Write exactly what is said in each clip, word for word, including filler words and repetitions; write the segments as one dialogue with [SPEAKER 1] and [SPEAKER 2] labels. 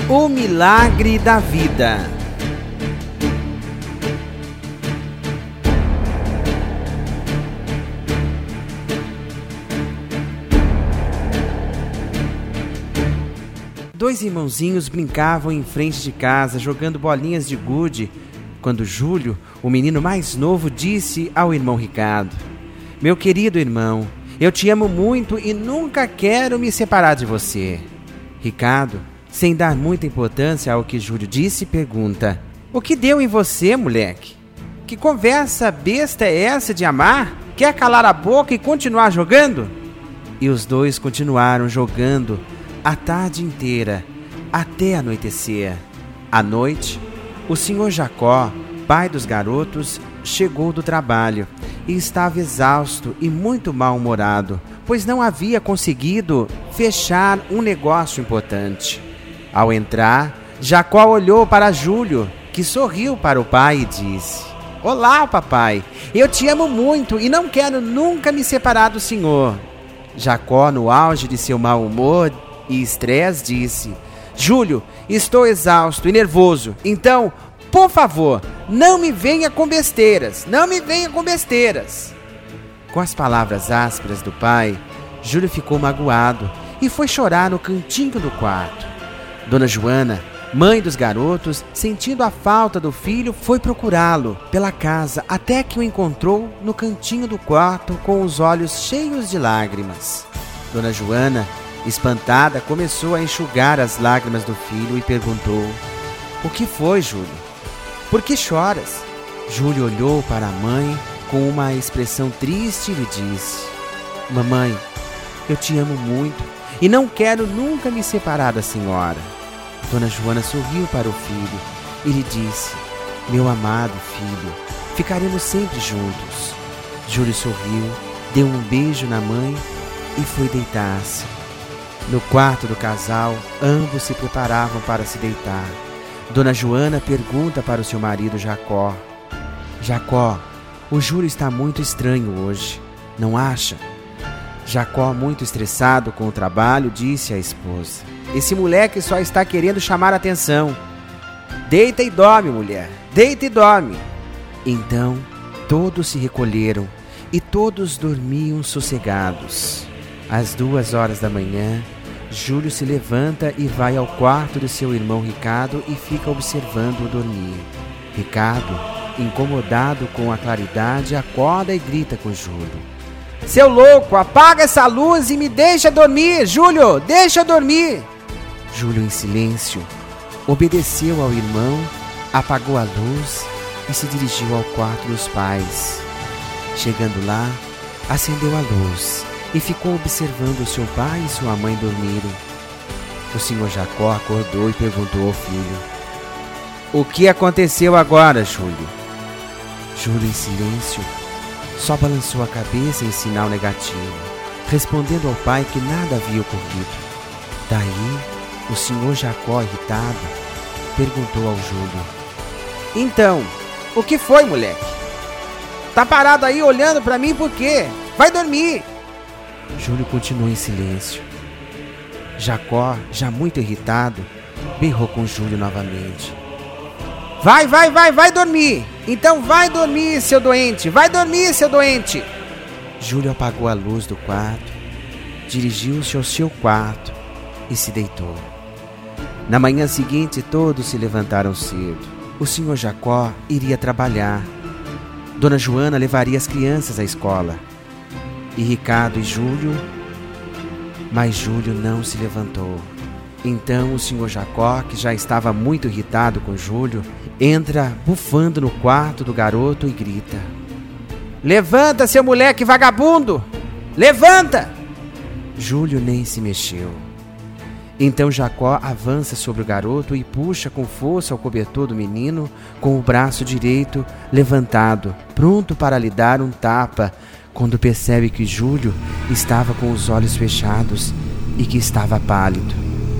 [SPEAKER 1] O milagre da vida. Dois irmãozinhos brincavam em frente de casa, jogando bolinhas de gude, quando Júlio, o menino mais novo, disse ao irmão Ricardo: "Meu querido irmão, eu te amo muito e nunca quero me separar de você." Ricardo, sem dar muita importância ao que Júlio disse, pergunta: "O que deu em você, moleque? Que conversa besta é essa de amar? Quer calar a boca e continuar jogando?" E os dois continuaram jogando a tarde inteira, até anoitecer. À noite, o senhor Jacó, pai dos garotos, chegou do trabalho e estava exausto e muito mal-humorado, pois não havia conseguido fechar um negócio importante. Ao entrar, Jacó olhou para Júlio, que sorriu para o pai e disse: "Olá, papai, eu te amo muito e não quero nunca me separar do senhor." Jacó, no auge de seu mau humor e estresse, disse: "Júlio, estou exausto e nervoso, então, por favor, não me venha com besteiras, não me venha com besteiras." Com as palavras ásperas do pai, Júlio ficou magoado e foi chorar no cantinho do quarto. Dona Joana, mãe dos garotos, sentindo a falta do filho, foi procurá-lo pela casa até que o encontrou no cantinho do quarto com os olhos cheios de lágrimas. Dona Joana, espantada, começou a enxugar as lágrimas do filho e perguntou: "O que foi, Júlio? Por que choras?" Júlio olhou para a mãe com uma expressão triste e lhe disse: "Mamãe, eu te amo muito e não quero nunca me separar da senhora." Dona Joana sorriu para o filho e lhe disse: "Meu amado filho, ficaremos sempre juntos." Júlio sorriu, deu um beijo na mãe e foi deitar-se. No quarto do casal, ambos se preparavam para se deitar. Dona Joana pergunta para o seu marido Jacó: "Jacó, o Júlio está muito estranho hoje, não acha?" Jacó, muito estressado com o trabalho, disse à esposa: "Esse moleque só está querendo chamar a atenção. Deita e dorme, mulher, deita e dorme." Então, todos se recolheram e todos dormiam sossegados. Às duas horas da manhã, Júlio se levanta e vai ao quarto do seu irmão Ricardo e fica observando-o dormir. Ricardo, incomodado com a claridade, acorda e grita com Júlio: "Seu louco, apaga essa luz e me deixa dormir, Júlio, deixa dormir." Júlio, em silêncio, obedeceu ao irmão, apagou a luz e se dirigiu ao quarto dos pais. Chegando lá, acendeu a luz e ficou observando seu pai e sua mãe dormirem. O senhor Jacó acordou e perguntou ao filho: "O que aconteceu agora, Júlio?" Júlio, em silêncio, só balançou a cabeça em sinal negativo, respondendo ao pai que nada havia ocorrido. Daí, o senhor Jacó, irritado, perguntou ao Júlio: "Então, o que foi, moleque? Tá parado aí olhando para mim por quê? Vai dormir." Júlio continuou em silêncio. Jacó, já muito irritado, berrou com Júlio novamente: Vai, vai, vai, vai dormir! Então vai dormir, seu doente! Vai dormir, seu doente!" Júlio apagou a luz do quarto, dirigiu-se ao seu quarto e se deitou. Na manhã seguinte, todos se levantaram cedo. O senhor Jacó iria trabalhar. Dona Joana levaria as crianças à escola. E Ricardo e Júlio... Mas Júlio não se levantou. Então o senhor Jacó, que já estava muito irritado com Júlio, entra bufando no quarto do garoto e grita: "Levanta, seu moleque vagabundo! Levanta!" Júlio nem se mexeu. Então Jacó avança sobre o garoto e puxa com força o cobertor do menino com o braço direito levantado, pronto para lhe dar um tapa, quando percebe que Júlio estava com os olhos fechados e que estava pálido.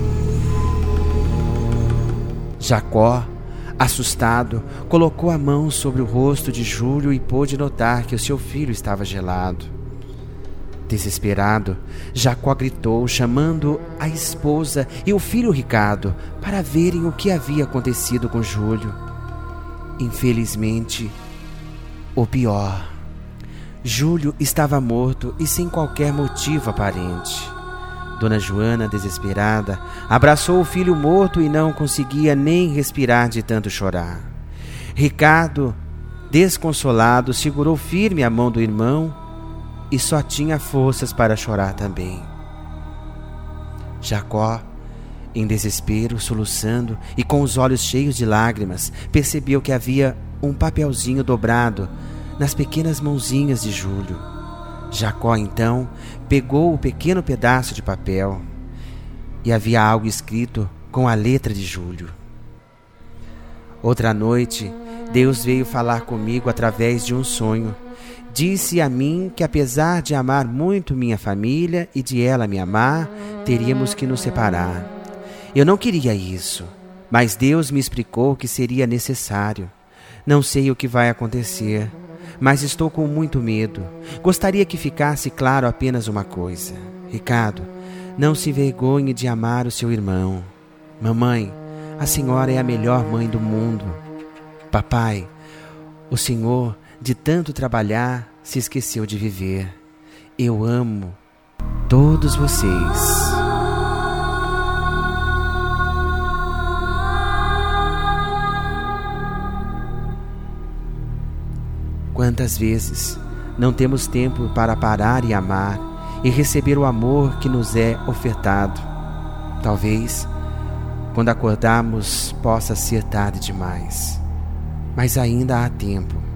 [SPEAKER 1] Jacó, assustado, colocou a mão sobre o rosto de Júlio e pôde notar que o seu filho estava gelado. Desesperado, Jacó gritou, chamando a esposa e o filho Ricardo para verem o que havia acontecido com Júlio. Infelizmente, o pior. Júlio estava morto e sem qualquer motivo aparente. Dona Joana, desesperada, abraçou o filho morto e não conseguia nem respirar de tanto chorar. Ricardo, desconsolado, segurou firme a mão do irmão e só tinha forças para chorar também. Jacó, em desespero, soluçando e com os olhos cheios de lágrimas, percebeu que havia um papelzinho dobrado nas pequenas mãozinhas de Júlio. Jacó, então, pegou o pequeno pedaço de papel e havia algo escrito com a letra de Júlio. Outra noite, Deus veio falar comigo através de um sonho. Disse a mim que, apesar de amar muito minha família e de ela me amar, teríamos que nos separar. Eu não queria isso, mas Deus me explicou que seria necessário. Não sei o que vai acontecer, mas estou com muito medo. Gostaria que ficasse claro apenas uma coisa. Ricardo, não se envergonhe de amar o seu irmão. Mamãe, a senhora é a melhor mãe do mundo. Papai, o senhor, de tanto trabalhar, se esqueceu de viver. Eu amo todos vocês. Quantas vezes não temos tempo para parar e amar e receber o amor que nos é ofertado? Talvez, quando acordarmos, possa ser tarde demais, mas ainda há tempo.